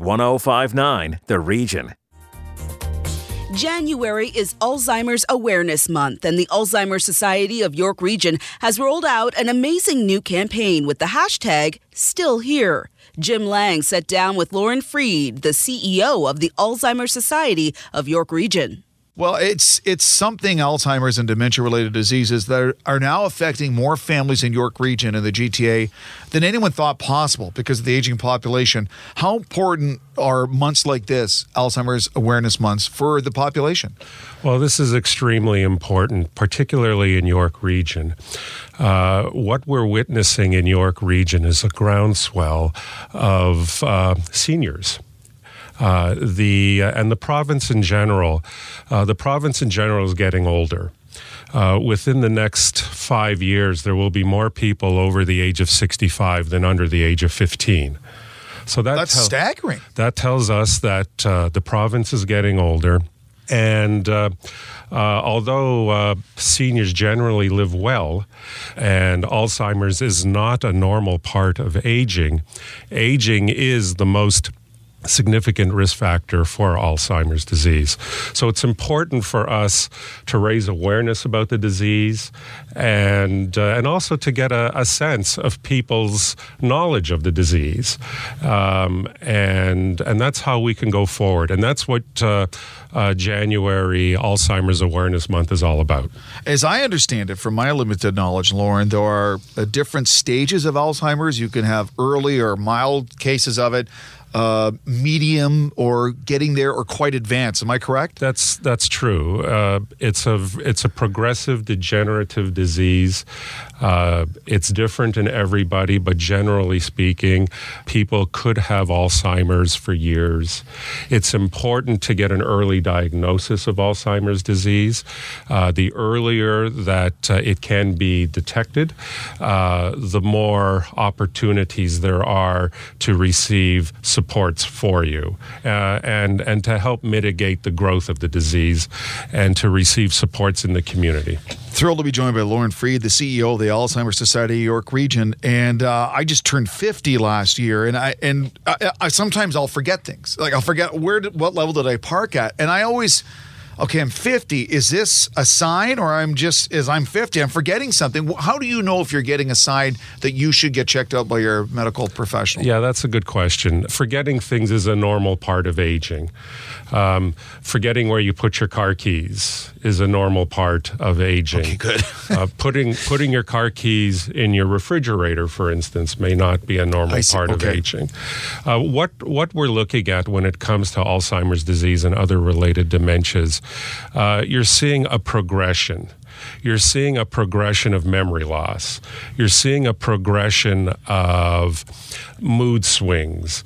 1059 The Region. January is Alzheimer's Awareness Month, and the Alzheimer's Society of York Region has rolled out an amazing new campaign with the hashtag Still Here. Jim Lang sat down with Lauren Freed, the CEO of the Alzheimer's Society of York Region. Well, it's something, Alzheimer's and dementia-related diseases, that are now affecting more families in York Region and the GTA than anyone thought possible because of the aging population. How important are months like this, Alzheimer's Awareness Months, for the population? Well, this is extremely important, particularly in York Region. What we're witnessing in York Region is a groundswell of seniors. And the province in general, is getting older. Within the next 5 years, there will be more people over the age of 65 than under the age of 15. So that's staggering. That tells us that the province is getting older. And although seniors generally live well, and Alzheimer's is not a normal part of aging is the most significant risk factor for Alzheimer's disease. So it's important for us to raise awareness about the disease and also to get a sense of people's knowledge of the disease. And that's how we can go forward. And that's what January Alzheimer's Awareness Month is all about. As I understand it, from my limited knowledge, Lauren, there are different stages of Alzheimer's. You can have early or mild cases of it, medium or getting there, or quite advanced. Am I correct? That's true. It's a progressive degenerative disease. It's different in everybody, but generally speaking, people could have Alzheimer's for years. It's important to get an early diagnosis of Alzheimer's disease. The earlier that it can be detected, the more opportunities there are to receive supports for you and to help mitigate the growth of the disease and to receive supports in the community. Thrilled to be joined by Lauren Freed, the CEO of the Alzheimer's Society of York Region. And I just turned 50 last year, and I sometimes I'll forget things. Like I'll forget what level did I park at, and I always. Okay, I'm 50. Is this a sign, or I'm 50, I'm forgetting something? How do you know if you're getting a sign that you should get checked out by your medical professional? Yeah, that's a good question. Forgetting things is a normal part of aging. Forgetting where you put your car keys is a normal part of aging. Okay, good. Putting your car keys in your refrigerator, for instance, may not be a normal part of aging. What we're looking at when it comes to Alzheimer's disease and other related dementias, you're seeing a progression. You're seeing a progression of memory loss. You're seeing a progression of mood swings,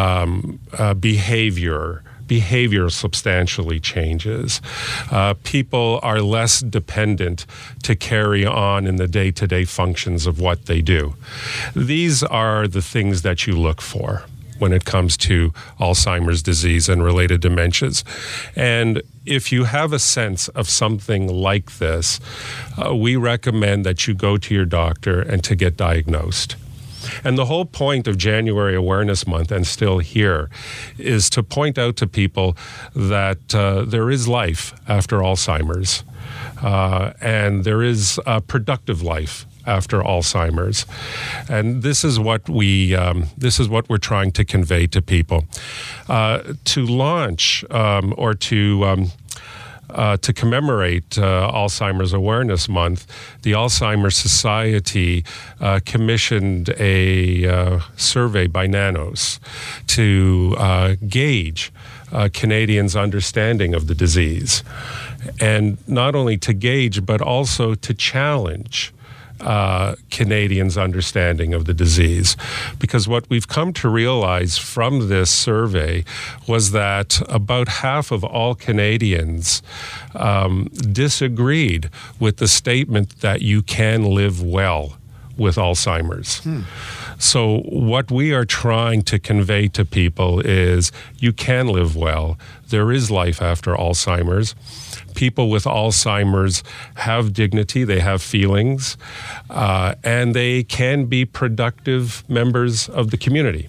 behavior substantially changes. People are less dependent to carry on in the day-to-day functions of what they do. These are the things that you look for when it comes to Alzheimer's disease and related dementias. And if you have a sense of something like this, we recommend that you go to your doctor and to get diagnosed. And the whole point of January Awareness Month, and Still Here, is to point out to people that there is life after Alzheimer's, and there is a productive life after Alzheimer's, and this is what we're trying to convey to people. To launch or to commemorate Alzheimer's Awareness Month, the Alzheimer's Society commissioned a survey by Nanos to gauge Canadians' understanding of the disease. And not only to gauge, but also to challenge Canadians' understanding of the disease. Because what we've come to realize from this survey was that about half of all Canadians disagreed with the statement that you can live well with Alzheimer's. So what we are trying to convey to people is you can live well. There is life after Alzheimer's. People with Alzheimer's have dignity, they have feelings, and they can be productive members of the community.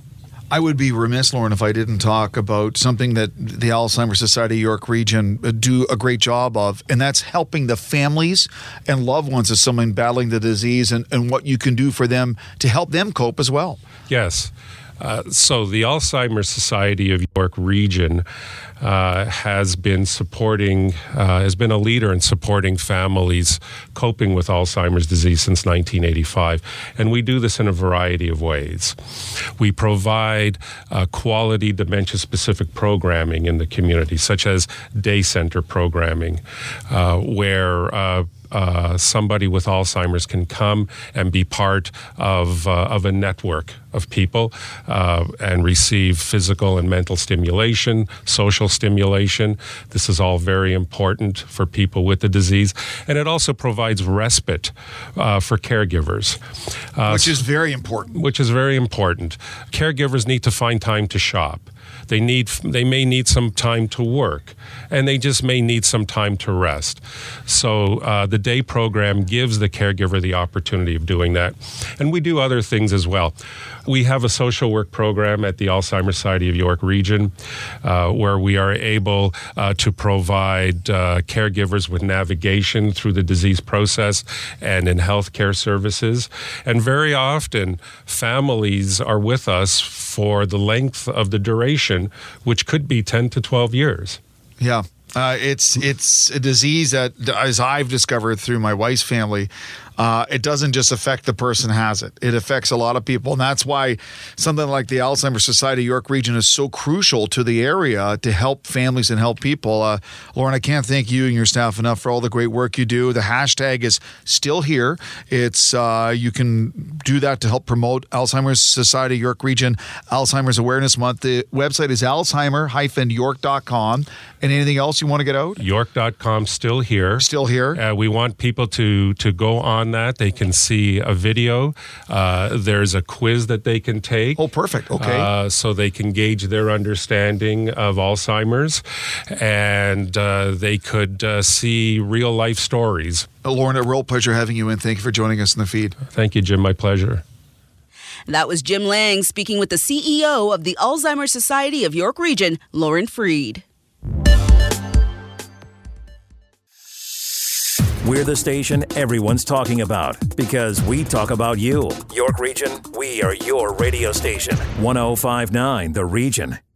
I would be remiss, Lauren, if I didn't talk about something that the Alzheimer's Society York Region do a great job of, and that's helping the families and loved ones of someone battling the disease and what you can do for them to help them cope as well. Yes. So the Alzheimer's Society of York Region has been a leader in supporting families coping with Alzheimer's disease since 1985. And we do this in a variety of ways. We provide quality dementia-specific programming in the community, such as day center programming, where somebody with Alzheimer's can come and be part of a network of people and receive physical and mental stimulation, social stimulation. This is all very important for people with the disease. And it also provides respite for caregivers. Which is very important. Which is very important. Caregivers need to find time to shop. They may need some time to work, and they just may need some time to rest. So the day program gives the caregiver the opportunity of doing that. And we do other things as well. We have a social work program at the Alzheimer's Society of York Region where we are able to provide caregivers with navigation through the disease process and in healthcare services. And very often, families are with us for the length of the duration, which could be 10 to 12 years. Yeah. It's a disease that, as I've discovered through my wife's family, it doesn't just affect the person who has it. It affects a lot of people. And that's why something like the Alzheimer's Society of York Region is so crucial to the area to help families and help people. Lauren, I can't thank you and your staff enough for all the great work you do. The hashtag is still here. It's you can do that to help promote Alzheimer's Society of York Region Alzheimer's Awareness Month. The website is alzheimer-york.com. And anything else you want to get out? York.com, still here. Still here. We want people to go on that. They can see a video. There's a quiz that they can take. Oh, perfect. Okay. So they can gauge their understanding of Alzheimer's, and they could see real life stories. Lauren, a real pleasure having you in. Thank you for joining us in the feed. Thank you, Jim. My pleasure. That was Jim Lang speaking with the CEO of the Alzheimer's Society of York Region, Lauren Freed. We're the station everyone's talking about because we talk about you. York Region, we are your radio station. 105.9 The Region.